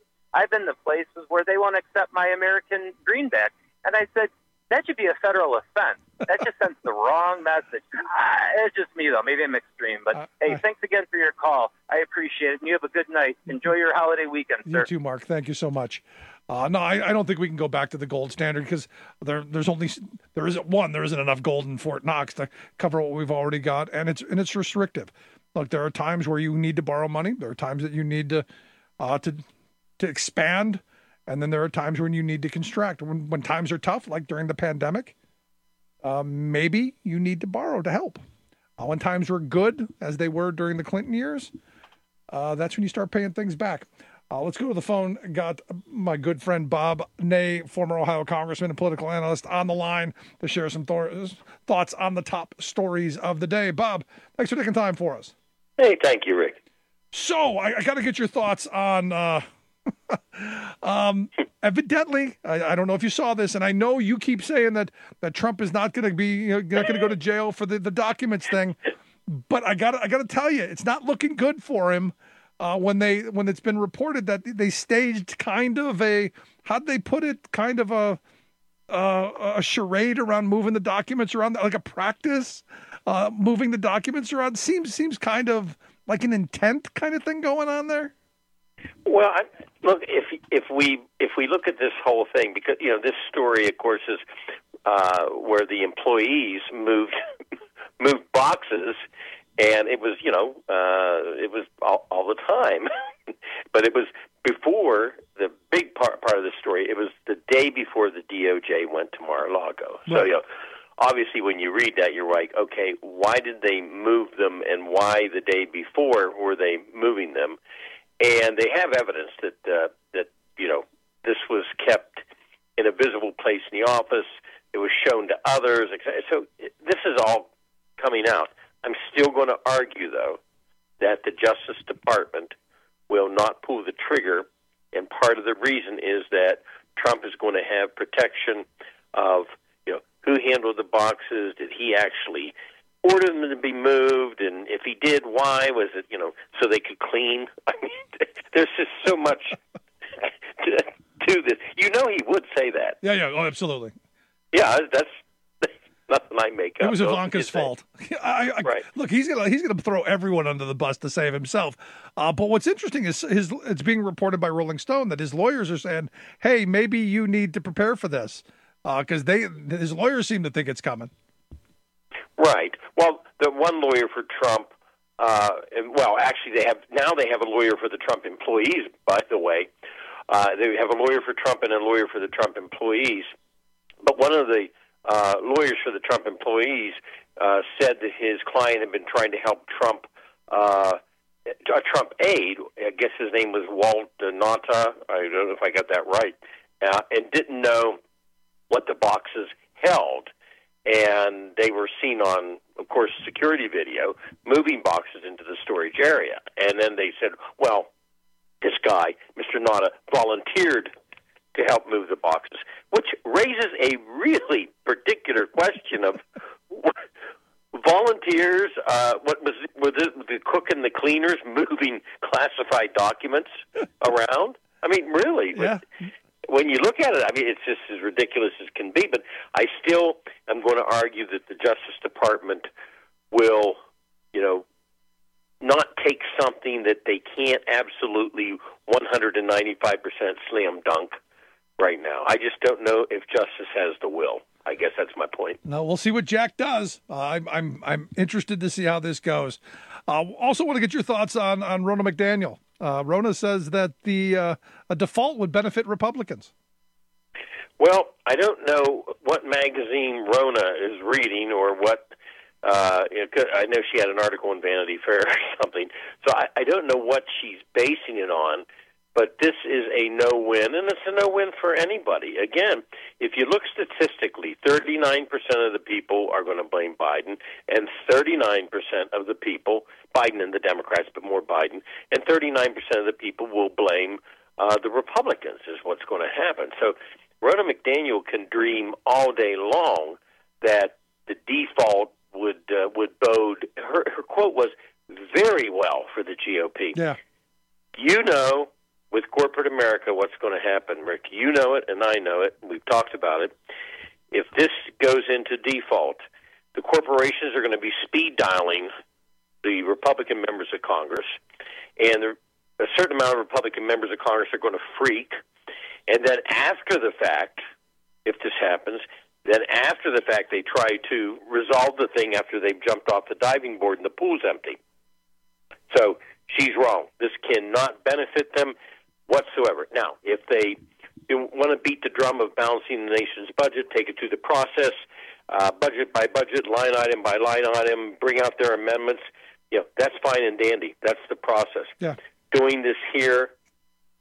places where they won't accept my American greenback, and I said that should be a federal offense. That just sends the wrong message. It's just me though. Maybe I'm extreme, but hey, thanks again for your call. I appreciate it. And you have a good night. Enjoy your holiday weekend, sir. You too, Mark. Thank you so much. No, I don't think we can go back to the gold standard because there isn't enough gold in Fort Knox to cover what we've already got, and it's restrictive. Look, there are times where you need to borrow money. There are times that you need to expand, and then there are times when you need to constrict. When times are tough, like during the pandemic, maybe you need to borrow to help. When times were good, as they were during the Clinton years, that's when you start paying things back. Let's go to the phone. Got my good friend Bob Ney, former Ohio congressman and political analyst, on the line to share some thoughts on the top stories of the day. Bob, thanks for taking time for us. Hey, thank you, Rick. So I got to get your thoughts on evidently, I don't know if you saw this, and I know you keep saying that Trump is not going to be not going to go to jail for the documents thing, but I got to tell you, it's not looking good for him. When it's been reported that they staged kind of how'd they put it, kind of a charade around moving the documents around, like a practice, moving the documents around. Seems kind of like an intent kind of thing going on there. Well, look, if we look at this whole thing, because this story, of course, is where the employees moved boxes. And it was, it was all the time, but it was before the big part of the story. It was the day before the DOJ went to Mar-a-Lago. Right. So, obviously, when you read that, you're like, okay, why did they move them, and why the day before were they moving them? And they have evidence that this was kept in a visible place in the office. It was shown to others. So this is all coming out. I'm still going to argue, though, that the Justice Department will not pull the trigger, and part of the reason is that Trump is going to have protection of, who handled the boxes, did he actually order them to be moved, and if he did, why? Was it, so they could clean? I mean, there's just so much to this. He would say that. Yeah, oh, absolutely. Yeah, that's nothing I make up. It was Ivanka's fault. Right. Look, he's gonna throw everyone under the bus to save himself. But what's interesting is it's being reported by Rolling Stone that his lawyers are saying, "Hey, maybe you need to prepare for this," because his lawyers seem to think it's coming. Right. Well, the one lawyer for Trump, actually, they have a lawyer for the Trump employees. By the way, they have a lawyer for Trump and a lawyer for the Trump employees. But one of the lawyers for the Trump employees said that his client had been trying to help Trump, a Trump aide. I guess his name was Walt Nauta. I don't know if I got that right, and didn't know what the boxes held. And they were seen on, of course, security video, moving boxes into the storage area. And then they said, well, this guy, Mr. Nauta, volunteered to help move the boxes, which raises a really particular question of volunteers, were the cook and the cleaners moving classified documents around? I mean, really? Yeah. When you look at it, I mean, it's just as ridiculous as can be, but I still am going to argue that the Justice Department will, not take something that they can't absolutely 195% slam dunk right now. I just don't know if justice has the will. I guess that's my point. No, we'll see what Jack does. I'm interested to see how this goes. Also want to get your thoughts on Ronna McDaniel. Ronna says that a default would benefit Republicans. Well, I don't know what magazine Ronna is reading or what. I know she had an article in Vanity Fair or something, so I don't know what she's basing it on. But this is a no-win, and it's a no-win for anybody. Again, if you look statistically, 39% of the people are going to blame Biden, and 39% of the people, Biden and the Democrats, but more Biden, and 39% of the people will blame the Republicans is what's going to happen. So Ronna McDaniel can dream all day long that the default would bode, her quote was, very well for the GOP. Yeah. With corporate America, what's going to happen, Rick? You know it, and I know it. We've talked about it. If this goes into default, the corporations are going to be speed dialing the Republican members of Congress, and a certain amount of Republican members of Congress are going to freak. And then after the fact, if this happens, then after the fact they try to resolve the thing after they've jumped off the diving board and the pool's empty. So she's wrong. This cannot benefit them whatsoever. Now, if they want to beat the drum of balancing the nation's budget, take it through the process, budget by budget, line item by line item, bring out their amendments, that's fine and dandy. That's the process. Yeah. Doing this here,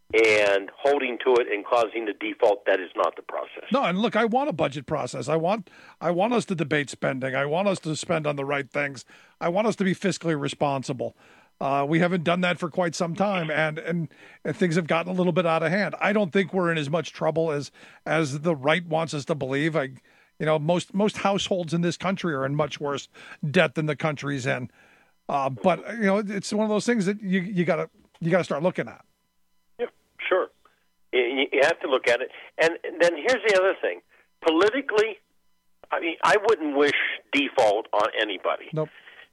and holding to it and causing the default. That is not the process. No, and look, I want a budget process. I want us to debate spending. I want us to spend on the right things. I want us to be fiscally responsible. We haven't done that for quite some time, and things have gotten a little bit out of hand. I don't think we're in as much trouble as the right wants us to believe. Most households in this country are in much worse debt than the country's in. But it's one of those things that you gotta start looking at. Yeah, sure. You have to look at it, and then here's the other thing. Politically, I mean, I wouldn't wish default on anybody. Nope.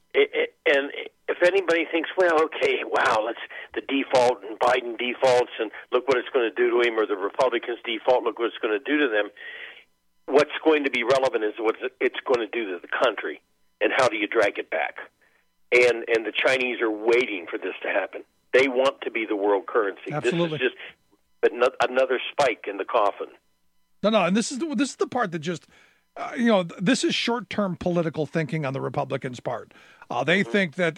And if anybody thinks, well, okay, wow, let's the default and Biden defaults and look what it's going to do to him, or the Republicans default, look what it's going to do to them. What's going to be relevant is what it's going to do to the country, and how do you drag it back? And the Chinese are waiting for this to happen. They want to be the world currency. Absolutely. This is just another spike in the coffin. No, and this is the part that just. This is short-term political thinking on the Republicans' part. They think that,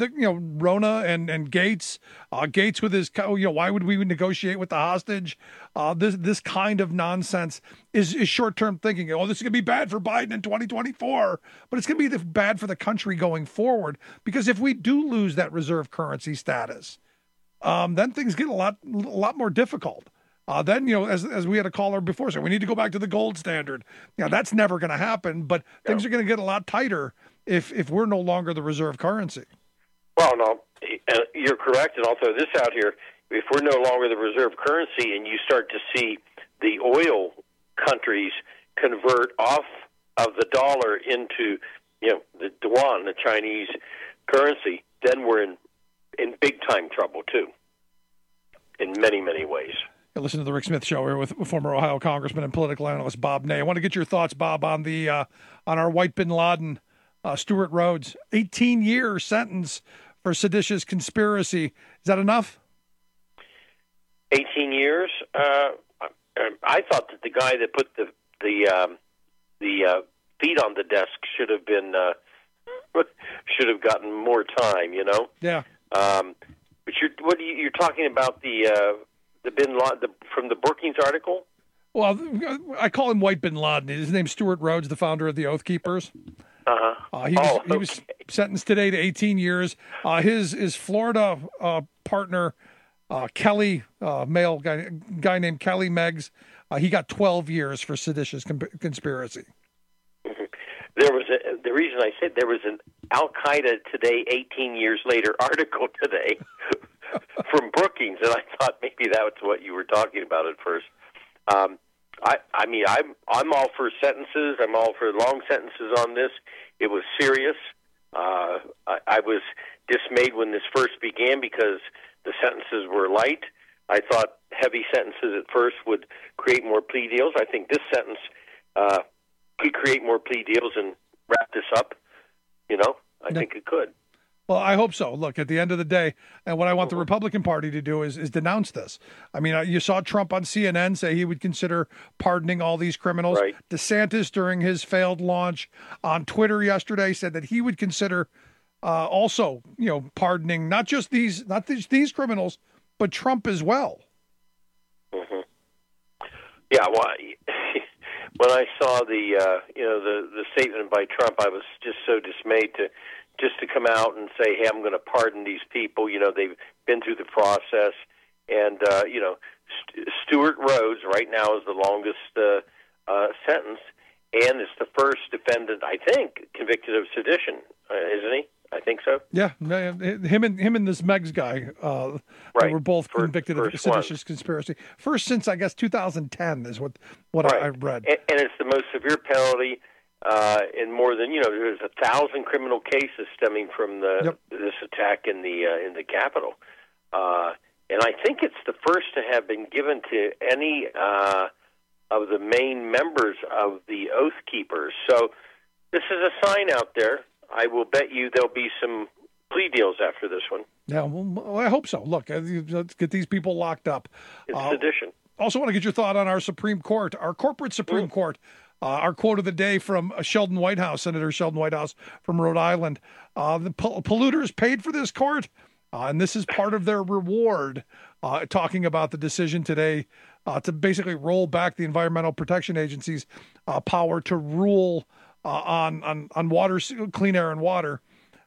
Rona and Gates with his, why would we negotiate with the hostage? This kind of nonsense is short-term thinking. Oh, this is going to be bad for Biden in 2024, but it's going to be bad for the country going forward, because if we do lose that reserve currency status, then things get a lot more difficult. Then, as we had a caller before, so we need to go back to the gold standard. That's never going to happen, but things are going to get a lot tighter if we're no longer the reserve currency. Well, no, you're correct, and I'll throw this out here. If we're no longer the reserve currency and you start to see the oil countries convert off of the dollar into, the yuan, the Chinese currency, then we're in big-time trouble, too, in many, many ways. Listen to the Rick Smith Show here with former Ohio Congressman and political analyst Bob Ney. I want to get your thoughts, Bob, on our white bin Laden, Stewart Rhodes, 18-year sentence for seditious conspiracy. Is that enough? 18 years. I thought that the guy that put the feet on the desk should have gotten more time. Yeah. But you're talking about the bin Laden from the Brookings article? Well, I call him White Bin Laden. His name's Stewart Rhodes, the founder of the Oath Keepers. He was sentenced today to 18 years. His Florida partner, Kelly, male guy named Kelly Meggs, he got 12 years for seditious conspiracy. There was the reason I said there was an Al Qaeda Today 18 years later article today from Brookings, and I thought maybe that was what you were talking about at first. I mean, I'm all for sentences. I'm all for long sentences on this. It was serious. I was dismayed when this first began because the sentences were light. I thought heavy sentences at first would create more plea deals. I think this sentence could create more plea deals and wrap this up. I think it could. Well, I hope so. Look, at the end of the day, and what I want the Republican Party to do is denounce this. I mean, you saw Trump on CNN say he would consider pardoning all these criminals. Right. DeSantis, during his failed launch on Twitter yesterday, said that he would consider also, pardoning not just these criminals, but Trump as well. Mm-hmm. Yeah. Well, when I saw the statement by Trump, I was just so dismayed to come out and say, hey, I'm going to pardon these people. They've been through the process. And, Stewart Rhodes right now is the longest sentence, and it's the first defendant, I think, convicted of sedition, isn't he? I think so. Yeah, him and this Meggs guy right. were both convicted of seditious conspiracy. First since, I guess, 2010 is what right. I read. And it's the most severe penalty in more than, there's 1,000 criminal cases stemming from this attack in the Capitol. And I think it's the first to have been given to any of the main members of the Oath Keepers. So this is a sign out there. I will bet you there'll be some plea deals after this one. Yeah, well, I hope so. Look, let's get these people locked up. It's sedition. Also want to get your thought on our Supreme Court, our corporate Supreme Court. Our quote of the day from Sheldon Whitehouse, Senator Sheldon Whitehouse from Rhode Island. The polluters paid for this court, and this is part of their reward. talking about the decision today to basically roll back the Environmental Protection Agency's power to rule on water, clean air and water.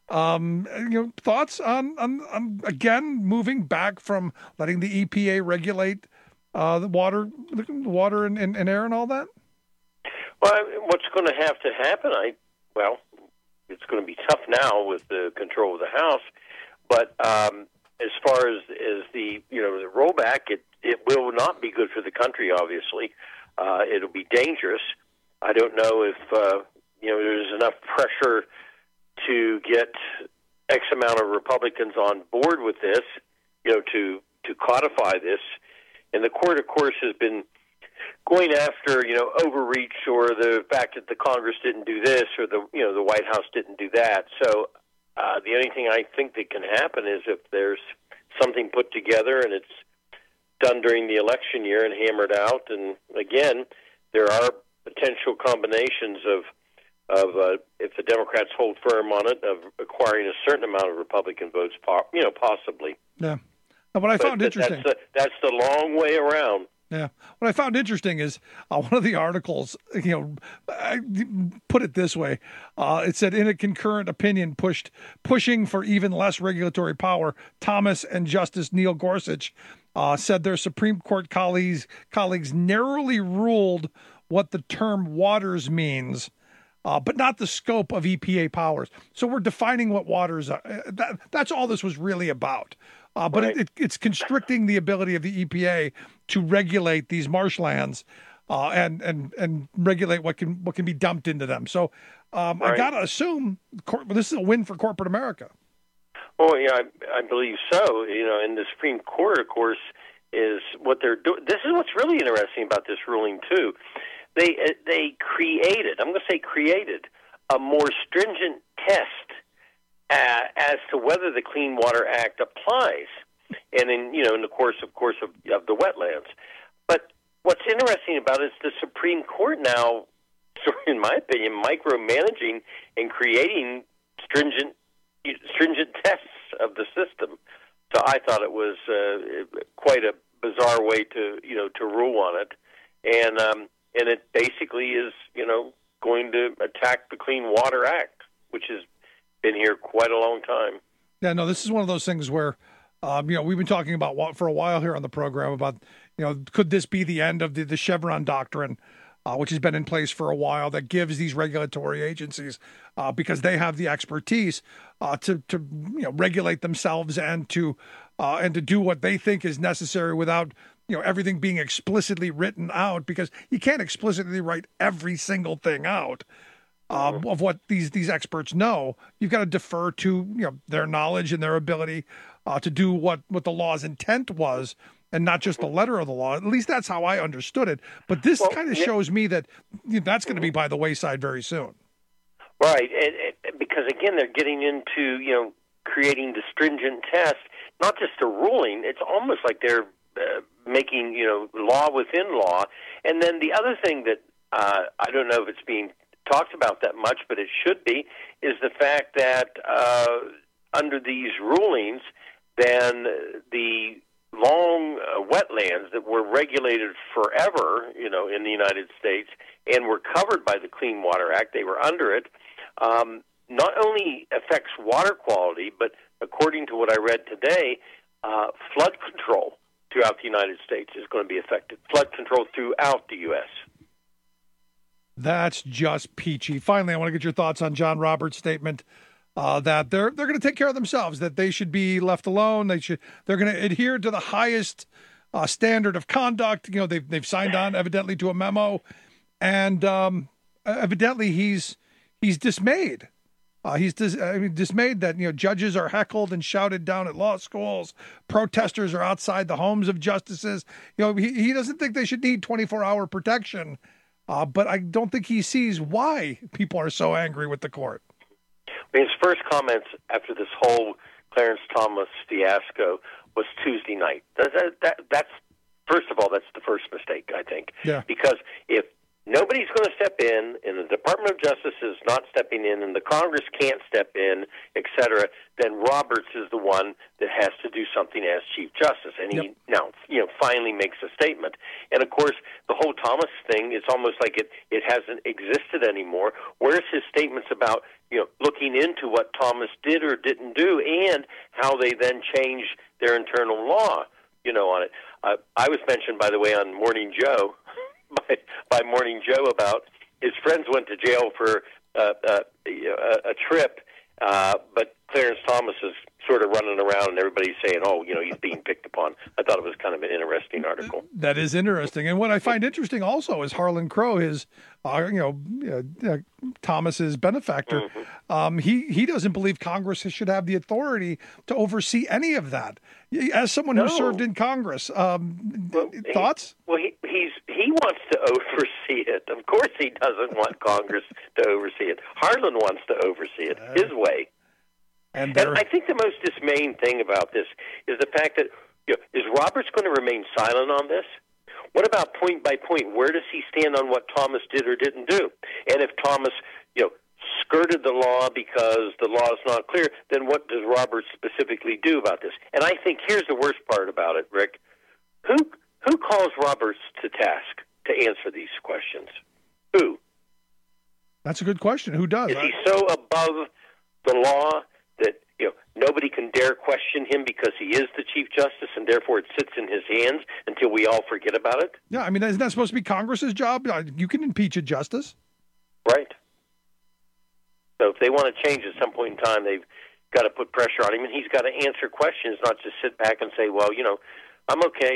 Thoughts on again moving back from letting the EPA regulate the water and air and all that? Well, what's going to have to happen? It's going to be tough now with the control of the House, but as far as the the rollback, it will not be good for the country. Obviously, it'll be dangerous. I don't know if there's enough pressure to get X amount of Republicans on board with this, to codify this. And the court, of course, has been going after, overreach or the fact that the Congress didn't do this or the White House didn't do that. So the only thing I think that can happen is if there's something put together and it's done during the election year and hammered out. And again, there are potential combinations of if the Democrats hold firm on it, of acquiring a certain amount of Republican votes, possibly. Yeah. Now, what I found interesting. That's the long way around. Yeah. What I found interesting is one of the articles, put it this way. It said, in a concurrent opinion pushing for even less regulatory power, Thomas and Justice Neil Gorsuch said their Supreme Court colleagues narrowly ruled what the term waters means, but not the scope of EPA powers. So we're defining what waters are. That's all this was really about. But right. It's constricting the ability of the EPA to regulate these marshlands and regulate what can be dumped into them. So right. I got to assume this is a win for corporate America. Oh, yeah, I believe so. And the Supreme Court, of course, is what they're doing. This is what's really interesting about this ruling, too. They created, I'm going to say created, a more stringent test as to whether the Clean Water Act applies, and in the course of the wetlands. But what's interesting about it is the Supreme Court now, in my opinion, micromanaging and creating stringent tests of the system. So I thought it was quite a bizarre way to rule on it, and it basically is going to attack the Clean Water Act, which has been here quite a long time. Yeah, no, this is one of those things where, we've been talking about for a while here on the program about, could this be the end of the Chevron doctrine, which has been in place for a while, that gives these regulatory agencies, because they have the expertise to regulate themselves and to do what they think is necessary without everything being explicitly written out, because you can't explicitly write every single thing out. Of what these experts know. You've got to defer to their knowledge and their ability to do what the law's intent was, and not just the letter of the law. At least that's how I understood it. But this kind of shows me that that's going to be by the wayside very soon. Right, because again, they're getting into creating the stringent test, not just a ruling. It's almost like they're making law within law. And then the other thing that I don't know if it's being talked about that much, but it should be, is the fact that under these rulings, then the long wetlands that were regulated forever, in the United States and were covered by the Clean Water Act, they were under it, not only affects water quality, but according to what I read today, flood control throughout the United States is going to be affected. Flood control throughout the U.S. That's just peachy. Finally, I want to get your thoughts on John Roberts' statement that they're going to take care of themselves, that they should be left alone. They're going to adhere to the highest standard of conduct. They've signed on evidently to a memo, and evidently he's dismayed. He's dismayed that judges are heckled and shouted down at law schools. Protesters are outside the homes of justices. He doesn't think they should need 24-hour protection. But I don't think he sees why people are so angry with the court. His first comments after this whole Clarence Thomas fiasco was Tuesday night. That's first of all, that's the first mistake, I think. Yeah. Because if nobody's going to step in, and the Department of Justice is not stepping in, and the Congress can't step in, et cetera, then Roberts is the one that has to do something as Chief Justice. And he now, finally makes a statement. And, of course, the whole Thomas thing, it's almost like it hasn't existed anymore. Where's his statements about, looking into what Thomas did or didn't do and how they then changed their internal law, on it. I was mentioned, by the way, on Morning Joe, by Morning Joe, about his friends went to jail for a trip, but Clarence Thomas is sort of running around and everybody's saying, he's being picked upon. I thought it was kind of an interesting article. That is interesting. And what I find interesting also is Harlan Crow, his, Thomas's benefactor. Mm-hmm. He doesn't believe Congress should have the authority to oversee any of that. As someone who served in Congress, thoughts? He wants to oversee it. Of course he doesn't want Congress to oversee it. Harlan wants to oversee it his way. And I think the most dismaying thing about this is the fact that, is Roberts going to remain silent on this? What about point by point? Where does he stand on what Thomas did or didn't do? And if Thomas, skirted the law because the law is not clear, then what does Roberts specifically do about this? And I think here's the worst part about it, Rick. Who calls Roberts to task to answer these questions? Who? That's a good question. Who does? Is he so above the law that nobody can dare question him because he is the Chief Justice, and therefore it sits in his hands until we all forget about it? Yeah, I mean, isn't that supposed to be Congress's job? You can impeach a justice. Right. So if they want to change at some point in time, they've got to put pressure on him, and he's got to answer questions, not just sit back and say, well, I'm okay.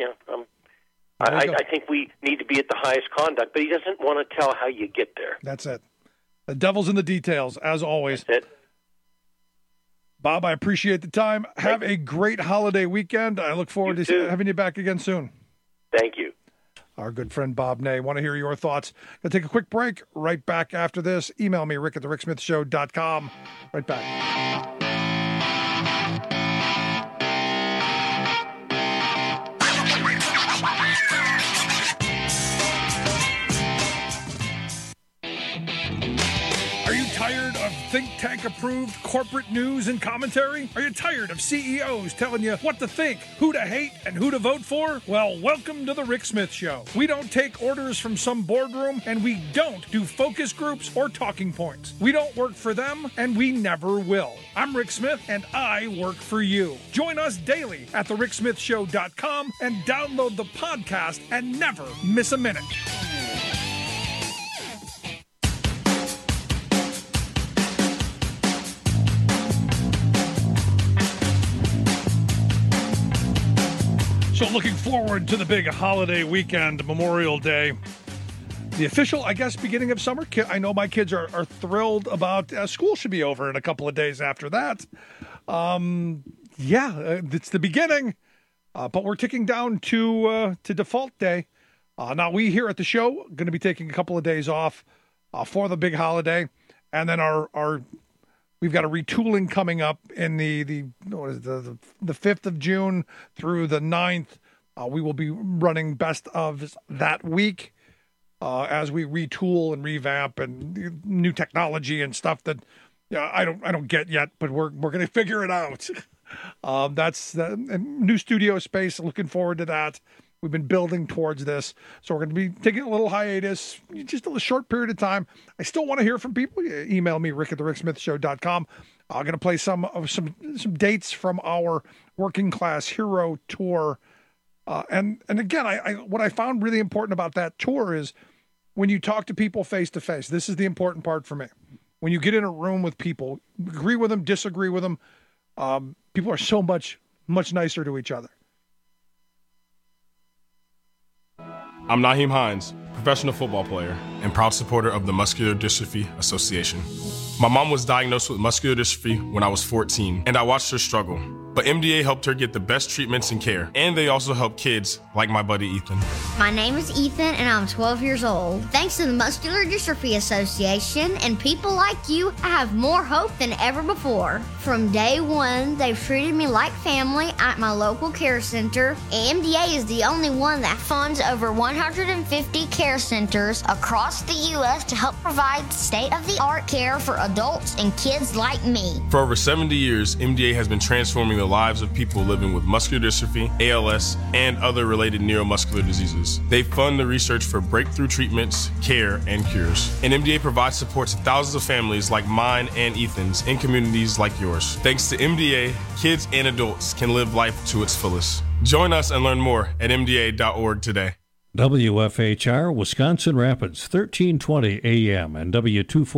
I think we need to be at the highest conduct, but he doesn't want to tell how you get there. That's it. The devil's in the details, as always. That's it. Bob, I appreciate the time. Have a great holiday weekend. I look forward to having you back again soon. Thank you. Our good friend Bob Ney. Want to hear your thoughts. Going to take a quick break. Right back after this. Email me, rick@thericksmithshow.com. Right back. Tired of think tank approved corporate news and commentary? Are you tired of CEOs telling you what to think, who to hate, and who to vote for? Well, welcome to the Rick Smith Show. We don't take orders from some boardroom, and we don't do focus groups or talking points. We don't work for them, and we never will. I'm Rick Smith, and I work for you. Join us daily at thericksmithshow.com and download the podcast and never miss a minute. So looking forward to the big holiday weekend, Memorial Day. The official, I guess, beginning of summer. I know my kids are thrilled about school should be over in a couple of days after that. It's the beginning, but we're ticking down to default day. Now we here at the show going to be taking a couple of days off for the big holiday, and then we've got a retooling coming up in the 5th of June through the 9th. We will be running best of that week as we retool and revamp and new technology and stuff that I don't get yet, but we're going to figure it out. That's the new studio space. Looking forward to that. We've been building towards this, so we're going to be taking a little hiatus, just a short period of time. I still want to hear from people. Email me, rick@thericksmithshow.com. I'm going to play some dates from our Working Class Hero Tour. And again, what I found really important about that tour is when you talk to people face to face. This is the important part for me. When you get in a room with people, agree with them, disagree with them, people are so much nicer to each other. I'm Naheem Hines, professional football player and proud supporter of the Muscular Dystrophy Association. My mom was diagnosed with muscular dystrophy when I was 14, and I watched her struggle. but MDA helped her get the best treatments and care. And they also help kids like my buddy Ethan. My name is Ethan, and I'm 12 years old. Thanks to the Muscular Dystrophy Association and people like you, I have more hope than ever before. From day one, they've treated me like family at my local care center. MDA is the only one that funds over 150 care centers across the U.S. to help provide state-of-the-art care for adults and kids like me. For over 70 years, MDA has been transforming the lives of people living with muscular dystrophy, ALS, and other related neuromuscular diseases. They fund the research for breakthrough treatments, care, and cures. And MDA provides support to thousands of families like mine and Ethan's in communities like yours. Thanks to MDA, kids and adults can live life to its fullest. Join us and learn more at MDA.org today. WFHR, Wisconsin Rapids, 1320 AM and W240.